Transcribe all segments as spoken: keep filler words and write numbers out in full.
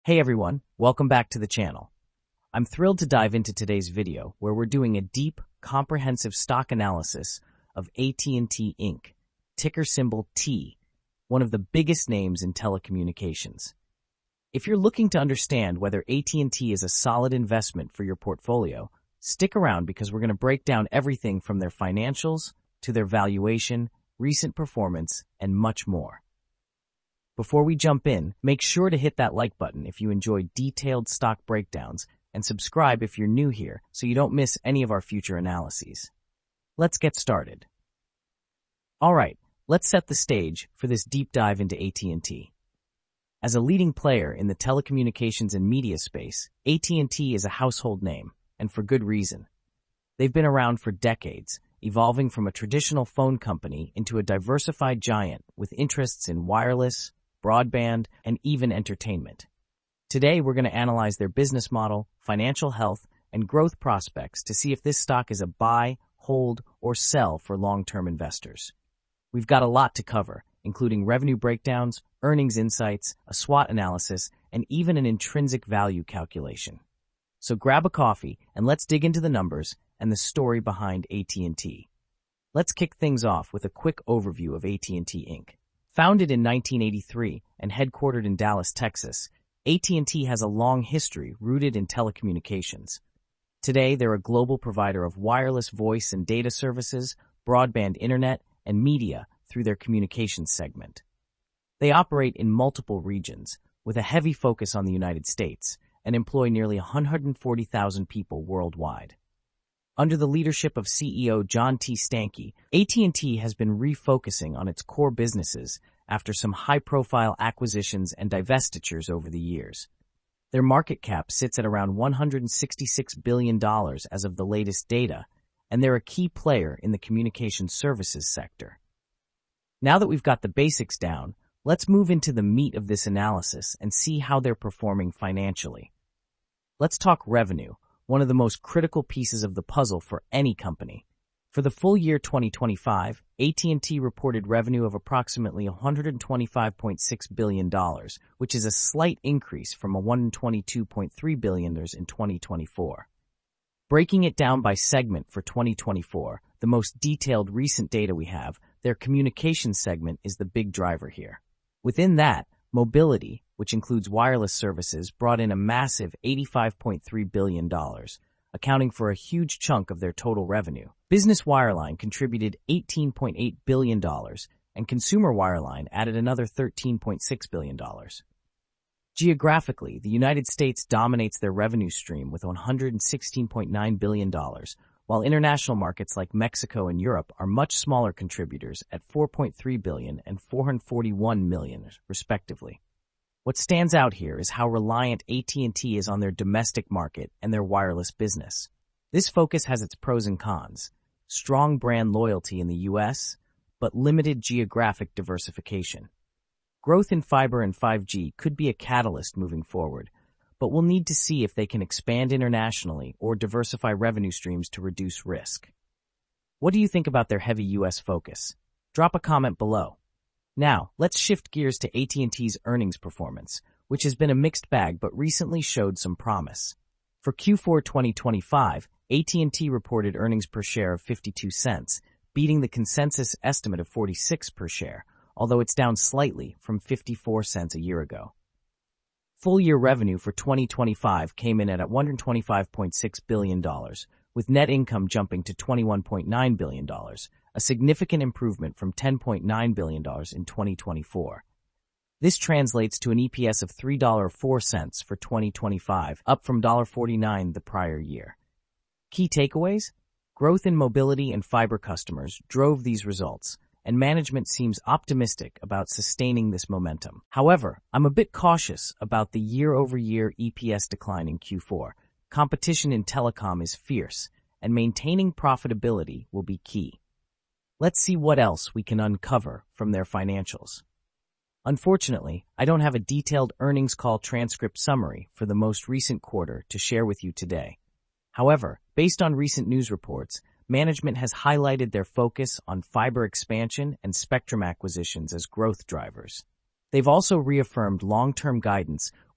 Hey everyone, welcome back to the channel. I'm thrilled to dive into today's video where we're doing a deep, comprehensive stock analysis of A T and T Incorporated, ticker symbol T, one of the biggest names in telecommunications. If you're looking to understand whether A T and T is a solid investment for your portfolio, stick around because we're going to break down everything from their financials to their valuation, recent performance, and much more. Before we jump in, make sure to hit that like button if you enjoy detailed stock breakdowns and subscribe if you're new here so you don't miss any of our future analyses. Let's get started. All right, let's set the stage for this deep dive into A T and T. As a leading player in the telecommunications and media space, A T and T is a household name, and for good reason. They've been around for decades, evolving from a traditional phone company into a diversified giant with interests in wireless, broadband, and even entertainment. Today, we're going to analyze their business model, financial health, and growth prospects to see if this stock is a buy, hold, or sell for long-term investors. We've got a lot to cover, including revenue breakdowns, earnings insights, a SWOT analysis, and even an intrinsic value calculation. So grab a coffee and let's dig into the numbers and the story behind A T and T. Let's kick things off with a quick overview of A T and T Incorporated. Founded in nineteen eighty-three and headquartered in Dallas, Texas, A T and T has a long history rooted in telecommunications. Today, they're a global provider of wireless voice and data services, broadband internet, and media through their communications segment. They operate in multiple regions, with a heavy focus on the United States, and employ nearly one hundred forty thousand people worldwide. Under the leadership of C E O John T. Stankey, A T and T has been refocusing on its core businesses after some high-profile acquisitions and divestitures over the years. Their market cap sits at around one hundred sixty-six billion dollars as of the latest data, and they're a key player in the communication services sector. Now that we've got the basics down, let's move into the meat of this analysis and see how they're performing financially. Let's talk revenue, one of the most critical pieces of the puzzle for any company. For the full year twenty twenty-five, A T and T reported revenue of approximately one hundred twenty-five point six billion dollars, which is a slight increase from one hundred twenty-two point three billion dollars in twenty twenty-four. Breaking it down by segment for twenty twenty-four, the most detailed recent data we have, their communications segment is the big driver here. Within that, mobility, which includes wireless services, brought in a massive eighty-five point three billion dollars, accounting for a huge chunk of their total revenue. Business wireline contributed eighteen point eight billion dollars, and consumer wireline added another thirteen point six billion dollars. Geographically, the United States dominates their revenue stream with one hundred sixteen point nine billion dollars, while international markets like Mexico and Europe are much smaller contributors at four point three billion dollars and four hundred forty-one million dollars, respectively. What stands out here is how reliant A T and T is on their domestic market and their wireless business. This focus has its pros and cons: strong brand loyalty in the U S, but limited geographic diversification. Growth in fiber and five G could be a catalyst moving forward, but we'll need to see if they can expand internationally or diversify revenue streams to reduce risk. What do you think about their heavy U S focus? Drop a comment below. Now, let's shift gears to A T and T's earnings performance, which has been a mixed bag but recently showed some promise. For Q four twenty twenty-five, A T and T reported earnings per share of fifty-two cents, beating the consensus estimate of forty-six per share, although it's down slightly from fifty-four cents a year ago. Full-year revenue for twenty twenty-five came in at one hundred twenty-five point six billion dollars, with net income jumping to twenty-one point nine billion dollars, a significant improvement from ten point nine billion dollars in twenty twenty-four. This translates to an E P S of three dollars and four cents for twenty twenty-five, up from one dollar and forty-nine cents the prior year. Key takeaways? Growth in mobility and fiber customers drove these results, and management seems optimistic about sustaining this momentum. However, I'm a bit cautious about the year-over-year E P S decline in Q four. Competition in telecom is fierce, and maintaining profitability will be key. Let's see what else we can uncover from their financials. Unfortunately, I don't have a detailed earnings call transcript summary for the most recent quarter to share with you today. However, based on recent news reports, management has highlighted their focus on fiber expansion and spectrum acquisitions as growth drivers. They've also reaffirmed long-term guidance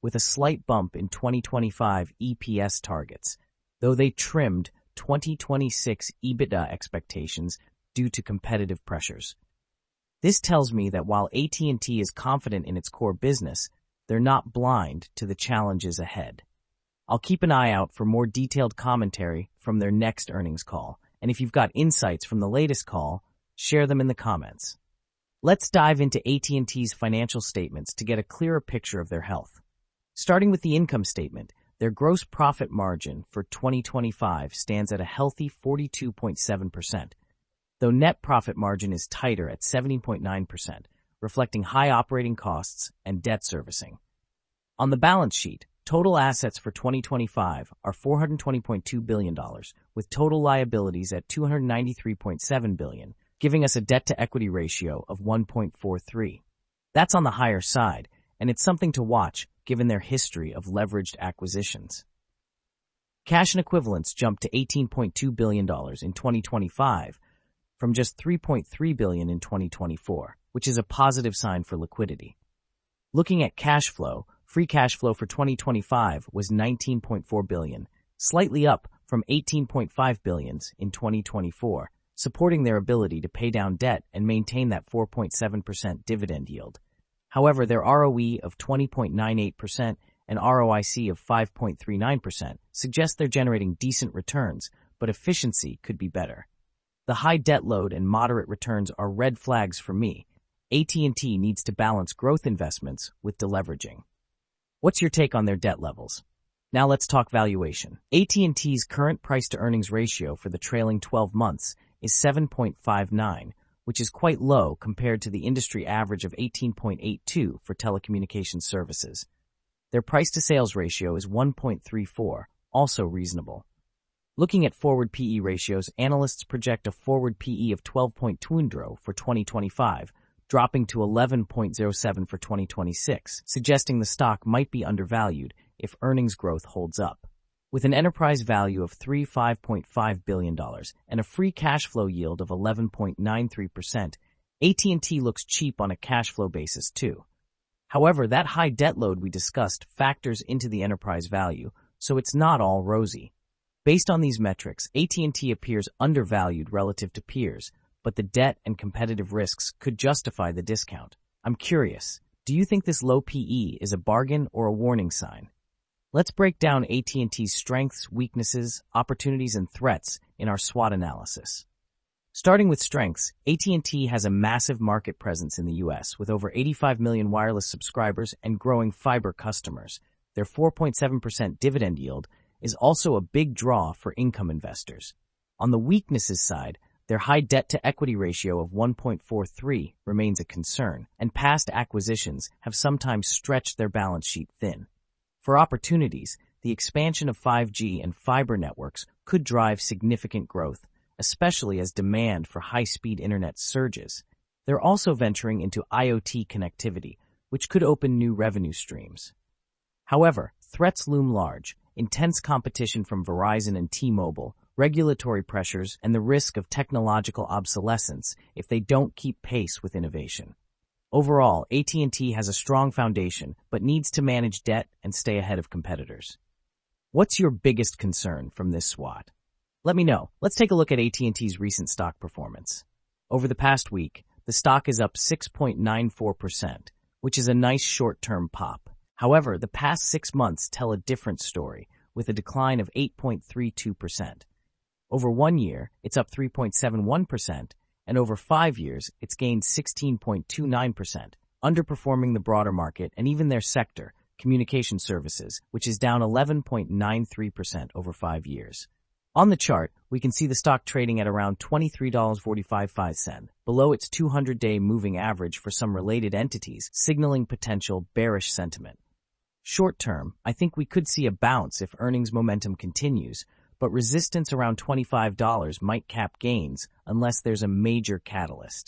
with a slight bump in twenty twenty-five E P S targets, though they trimmed twenty twenty-six EBITDA expectations due to competitive pressures. This tells me that while A T and T is confident in its core business, they're not blind to the challenges ahead. I'll keep an eye out for more detailed commentary from their next earnings call, and if you've got insights from the latest call, share them in the comments. Let's dive into A T and T's financial statements to get a clearer picture of their health. Starting with the income statement, their gross profit margin for twenty twenty-five stands at a healthy forty-two point seven percent, though net profit margin is tighter at seventeen point nine percent, reflecting high operating costs and debt servicing. On the balance sheet, total assets for twenty twenty-five are four hundred twenty point two billion dollars, with total liabilities at two hundred ninety-three point seven billion dollars, giving us a debt-to-equity ratio of one point four three. That's on the higher side, and it's something to watch given their history of leveraged acquisitions. Cash and equivalents jumped to eighteen point two billion dollars in twenty twenty-five from just three point three billion dollars in twenty twenty-four, which is a positive sign for liquidity. Looking at cash flow, free cash flow for twenty twenty-five was nineteen point four billion dollars, slightly up from eighteen point five billion dollars in twenty twenty-four, supporting their ability to pay down debt and maintain that four point seven percent dividend yield. However, their R O E of twenty point nine eight percent and R O I C of five point three nine percent suggest they're generating decent returns, but efficiency could be better. The high debt load and moderate returns are red flags for me. A T and T needs to balance growth investments with deleveraging. What's your take on their debt levels? Now let's talk valuation. A T and T's current price-to-earnings ratio for the trailing twelve months is seven point five nine, which is quite low compared to the industry average of eighteen point eight two for telecommunications services. Their price-to-sales ratio is one point three four, also reasonable. Looking at forward P E ratios, analysts project a forward P E of twelve point two for twenty twenty-five, dropping to eleven point oh seven for twenty twenty-six, suggesting the stock might be undervalued if earnings growth holds up. With an enterprise value of thirty-five point five billion dollars and a free cash flow yield of eleven point nine three percent, A T and T looks cheap on a cash flow basis too. However, that high debt load we discussed factors into the enterprise value, so it's not all rosy. Based on these metrics, A T and T appears undervalued relative to peers, but the debt and competitive risks could justify the discount. I'm curious, do you think this low P E is a bargain or a warning sign? Let's break down A T and T's strengths, weaknesses, opportunities, and threats in our SWOT analysis. Starting with strengths, A T and T has a massive market presence in the U S with over eighty-five million wireless subscribers and growing fiber customers. Their four point seven percent dividend yield is also a big draw for income investors. On the weaknesses side, their high debt-to-equity ratio of one point four three remains a concern, and past acquisitions have sometimes stretched their balance sheet thin. For opportunities, the expansion of five G and fiber networks could drive significant growth, especially as demand for high-speed internet surges. They're also venturing into I O T connectivity, which could open new revenue streams. However, threats loom large: intense competition from Verizon and T-Mobile, regulatory pressures, and the risk of technological obsolescence if they don't keep pace with innovation. Overall, A T and T has a strong foundation, but needs to manage debt and stay ahead of competitors. What's your biggest concern from this SWOT? Let me know. Let's take a look at A T and T's recent stock performance. Over the past week, the stock is up six point nine four percent, which is a nice short-term pop. However, the past six months tell a different story, with a decline of eight point three two percent. Over one year, it's up three point seven one percent, and over five years, it's gained sixteen point two nine percent, underperforming the broader market and even their sector, communication services, which is down eleven point nine three percent over five years. On the chart, we can see the stock trading at around twenty-three dollars and forty-five cents, below its two hundred day moving average for some related entities, signaling potential bearish sentiment. Short term, I think we could see a bounce if earnings momentum continues, but resistance around twenty-five dollars might cap gains unless there's a major catalyst.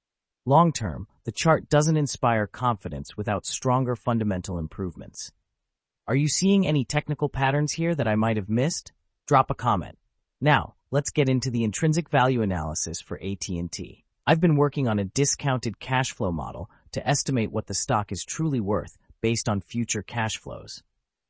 Long term, the chart doesn't inspire confidence without stronger fundamental improvements. Are you seeing any technical patterns here that I might have missed? Drop a comment. Now, let's get into the intrinsic value analysis for A T and T. I've been working on a discounted cash flow model to estimate what the stock is truly worth based on future cash flows.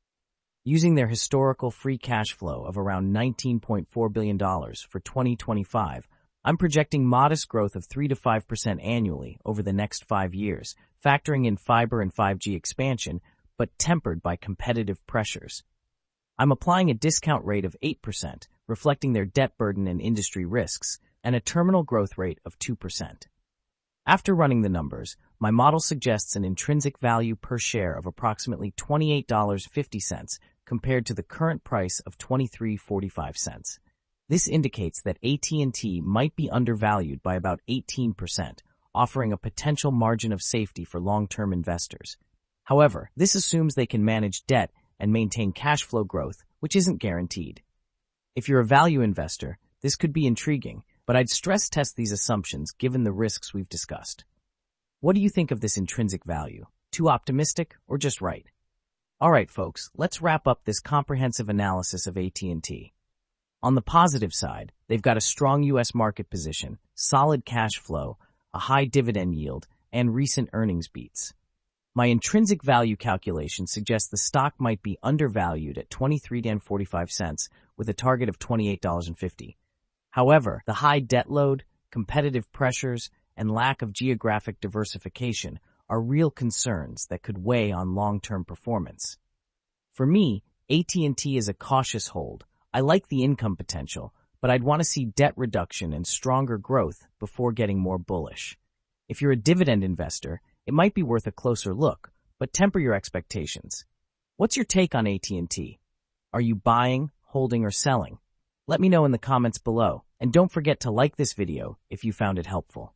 Using their historical free cash flow of around nineteen point four billion dollars for twenty twenty-five, I'm projecting modest growth of three to five percent annually over the next five years, factoring in fiber and five G expansion, but tempered by competitive pressures. I'm applying a discount rate of eight percent, reflecting their debt burden and industry risks, and a terminal growth rate of two percent. After running the numbers, my model suggests an intrinsic value per share of approximately twenty-eight dollars and fifty cents compared to the current price of twenty-three dollars and forty-five cents. This indicates that A T and T might be undervalued by about eighteen percent, offering a potential margin of safety for long-term investors. However, this assumes they can manage debt and maintain cash flow growth, which isn't guaranteed. If you're a value investor, this could be intriguing, but I'd stress test these assumptions given the risks we've discussed. What do you think of this intrinsic value? Too optimistic or just right? All right, folks, let's wrap up this comprehensive analysis of A T and T. On the positive side, they've got a strong U S market position, solid cash flow, a high dividend yield, and recent earnings beats. My intrinsic value calculation suggests the stock might be undervalued at twenty-three dollars and forty-five cents with a target of twenty-eight dollars and fifty cents. However, the high debt load, competitive pressures, and lack of geographic diversification are real concerns that could weigh on long-term performance. For me, A T and T is a cautious hold. I like the income potential, but I'd want to see debt reduction and stronger growth before getting more bullish. If you're a dividend investor, it might be worth a closer look, but temper your expectations. What's your take on A T and T? Are you buying, holding, or selling? Let me know in the comments below, and don't forget to like this video if you found it helpful.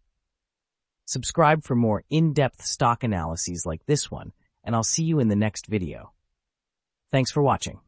Subscribe for more in-depth stock analyses like this one, and I'll see you in the next video. Thanks for watching.